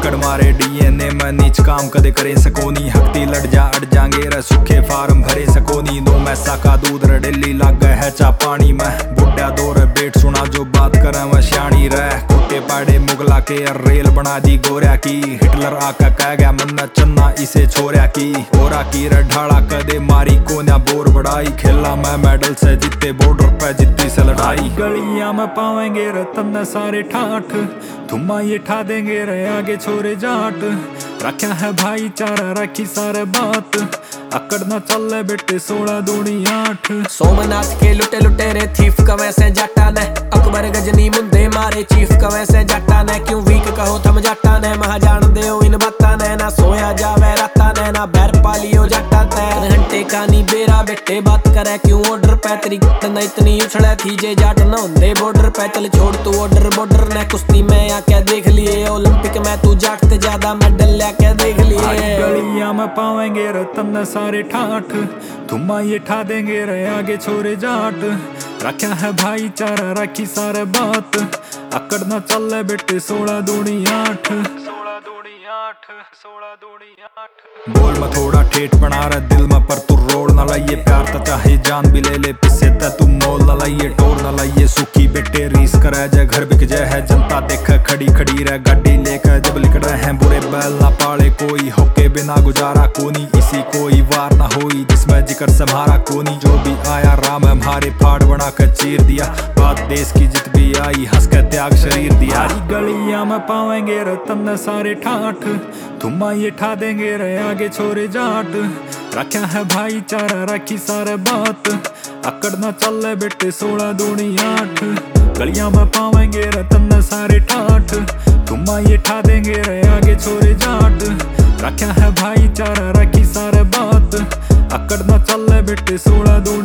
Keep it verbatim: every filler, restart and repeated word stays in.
अकड़ मारे डीएनए में नीच काम कदे करे सकोनी। हकती लड़ जा अड़ जाएंगे रे सुखे फार्म भरे सकोनी। नो मैसा का दूध रे डेली लाग गए है चा पानी में। बुढ़ा दौर बेट सुना जो बात करे वह श्याणी रह। कुत्ते पाड़े मुगला के रेल बना दी गोरिया की। हिटलर आका कह गया मन्ना चन्ना इसे छोरिया की। ओरा की रे ढाला कदे मारी कोन्या बोर बढ़ाई। खेला मैं मेडल से जीते बॉर्डर पे जीती से लड़ाई। गलियां में पावेंगे रतन सारे ठाठ। धुम्मा ये ठा देंगे रे आगे छोरे जाट। रखा है भाईचारा रखी सारे बात। अकड़ ना चल बेटे सोलह दूनी आठ। सोमनाथ के लुटे लुटे रे थीफ कवे से जाटा ने। अकबर गजनी मुंदे मारे चीफ कवे से जाटा ने। क्यों वीक कहो थम जाटा ने। महा जान दे इन बाता ने। ना सोया जावे राता ने ना बैर पालियो जाटा ने। घंटे कानी बेरा बेटे बात करे क्यों ऑर्डर पे। तेरी न इतनी उछड़े थी जे जाट न होंदे बॉर्डर पे। चल छोड़ तू ऑर्डर बॉर्डर ने। कुश्ती में आके देख लिए ओलंपिक में तू जाट ते ज्यादा मेडल लेके देख लिए। गलियां में पावेंगे रतन सारे ठाठ। धुम्मा ये ठा देंगे रे आगे छोरे जाट। रखा है भाईचारा रखी सारे बात। अकड़ ना चल बेटे सोलह दूनी आठ। सोलह दूनी आठ सोलह दूनी आठ। बोल में थोड़ा ठेठ बना रहा दिल में पर तू रोड ना लाइए। प्यार ता चाहे जान भी ले ले पिसे ता तू मोल ना लाइए। टोर ना लाइए सुखी बेटे रीस करे जाए घर बिक जाए है। जनता देख खड़ी खड़ी रह गाड़ी लेकर जब लिख रहे हैं। बुरे बैल ना पाले कोई होके बिना गुजारा कोनी। इसी कोई वार ना होई जिसमें जिक्र सम्हारा कोनी। जो भी आया राम हमारे फाड़ बना कर चीर दिया। बात देश की जित भी आई हंस कर त्याग शरीर दिया। गलियां में पावेंगे रतन सारे ठाठ। धुम्मा ये ठा देंगे रे आगे छोरे जाट। रखा है भाईचारा रखी सारे बात। अकड़ ना चल बेटे सोलह दूनी आठ। गलियां में पावेंगे रतन सारे ठाठ। धुम्मा ये ठा देंगे रे आगे छोरे जाट। रखा है भाईचारा रखी सारे बात। अकड़ ना चल बेटे सोलह दूनी